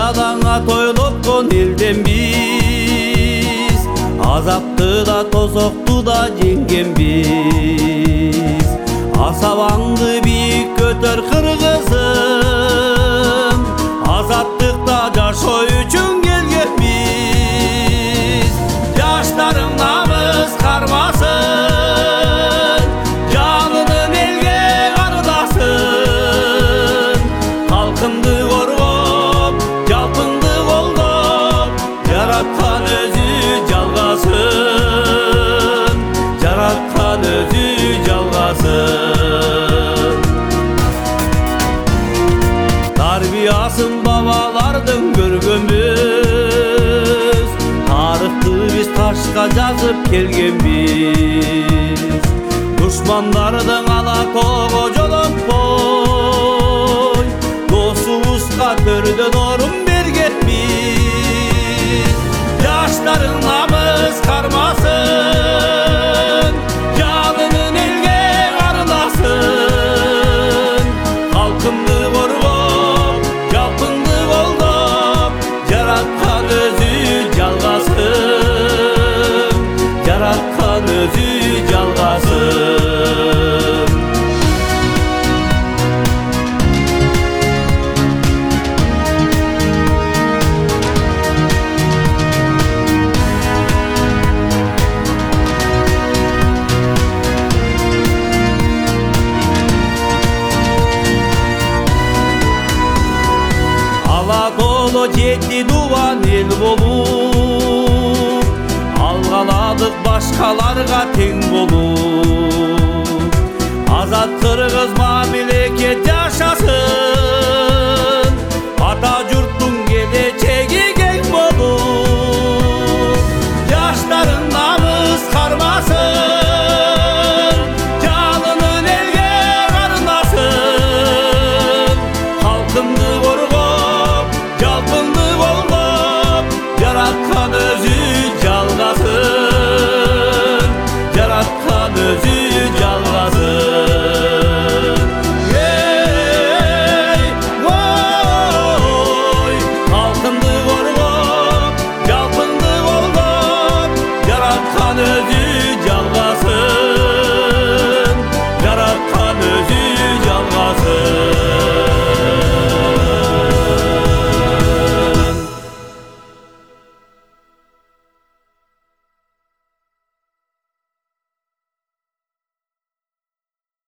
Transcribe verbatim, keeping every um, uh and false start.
Айнадан тойлоткон элден биз, азапты да тозокту да жеңгенбиз. Асабаңды бийик көтөр кыргызым, азаттыкта жашоо үчүн келгенбиз. Жаштарың намыс кармасын, жанынын элге кардасын. Калкыңды коргоп, жалпыңды колдоп, жараткан өзү жалгасын, жараткан өзү жалгасын. Тарбиясын бабалардын көргөнбүз, тарыхты биз ташка жазып келгенбиз. Душмандардын ала тоого жолотпой, досубузга төрдөн орун бергенбиз. Жаштарың намыс кармасын, жанынын элге кардасын. Калкыңды коргоп, жалпыңды колдоп, жараткан өзү жалгасын, жараткан өзү жалгасын. Алатооло жети дубан эл болуп, алгаладык башкаларга тең болуп.